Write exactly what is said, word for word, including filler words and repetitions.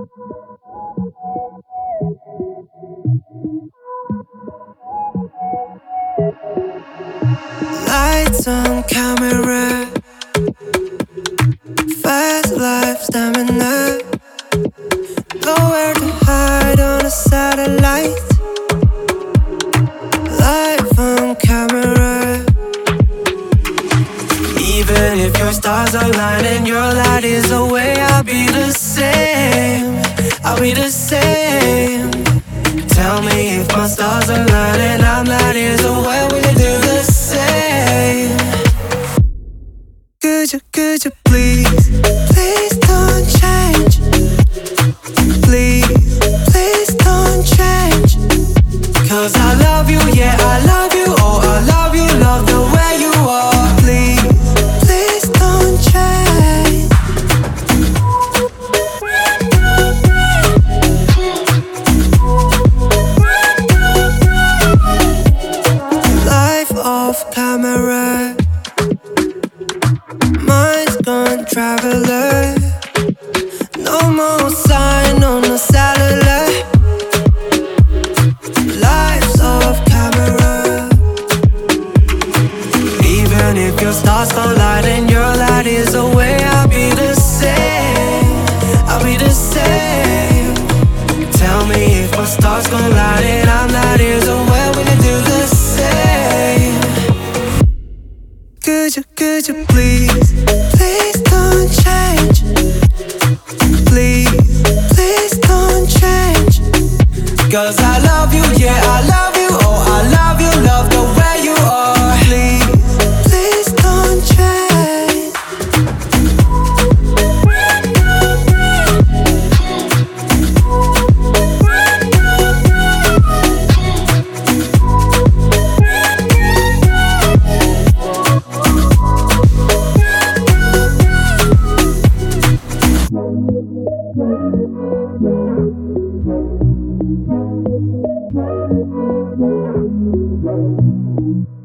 Lights on camera, fast life stamina, nowhere to hide on a satellite. Life on camera. Even if your stars align and your light is away, I'll be the same, I'll be the same. Tell me if my stars align and I'm light years away, will you do the same? Could you, could you please, please don't change. Please, please don't change. Cause I love you, yeah, I love you. Oh, I love you, love the way you are. Please, please don't change. Life off camera, mind's gone traveler. No more sign on the satellite. Life's off camera. Even if your stars collide and your light is away, I'll be the same, I'll be the same. Tell me if my stars collide and I'm light years away, will you do the same? Could you, could you please, please don't change. Please, please don't change. Cause I love you, yeah, I love you. Oh, I love you, love the way you are. Please, please don't change. Thank you.